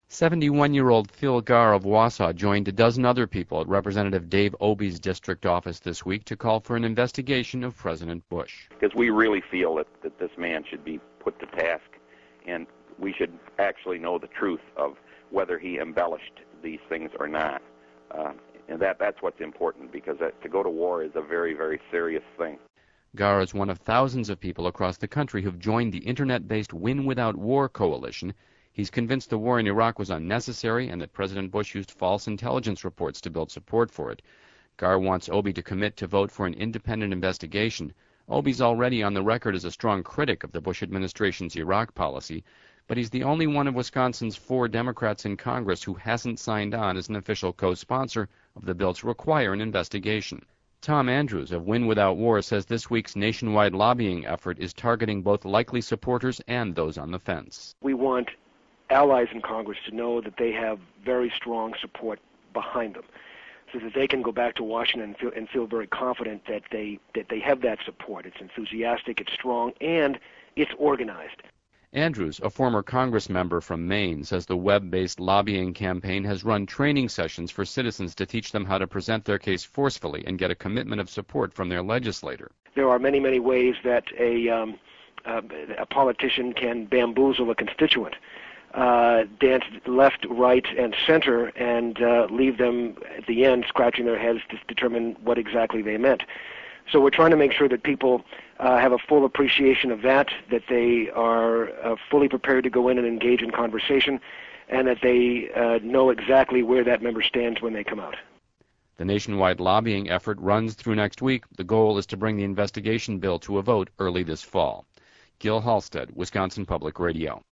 71-year-old Phil Garr of Wausau joined a dozen other people at Representative Dave Obey's district office this week to call for an investigation of President Bush. Because we really feel that this man should be put to task, and we should actually know the truth of whether he embellished these things or not. And that's what's important, because to go to war is a very, very serious thing. Garr is one of thousands of people across the country who've joined the internet-based Win Without War coalition. He's convinced the war in Iraq was unnecessary and that President Bush used false intelligence reports to build support for it. Garr wants Obey to commit to vote for an independent investigation. Obey's already on the record as a strong critic of the Bush administration's Iraq policy, but he's the only one of Wisconsin's 4 Democrats in Congress who hasn't signed on as an official co-sponsor of the bill to require an investigation. Tom Andrews of Win Without War says this week's nationwide lobbying effort is targeting both likely supporters and those on the fence. We want allies in Congress to know that they have very strong support behind them, so that they can go back to Washington and feel very confident that they have that support. It's enthusiastic, it's strong, and it's organized. Andrews, a former Congress member from Maine, says the web-based lobbying campaign has run training sessions for citizens to teach them how to present their case forcefully and get a commitment of support from their legislator. There are many, many ways that a politician can bamboozle a constituent, dance left, right, and center, and leave them at the end scratching their heads to determine what exactly they meant. So we're trying to make sure that people have a full appreciation of that they are fully prepared to go in and engage in conversation, and that they know exactly where that member stands when they come out. The nationwide lobbying effort runs through next week. The goal is to bring the investigation bill to a vote early this fall. Gil Halstead, Wisconsin Public Radio.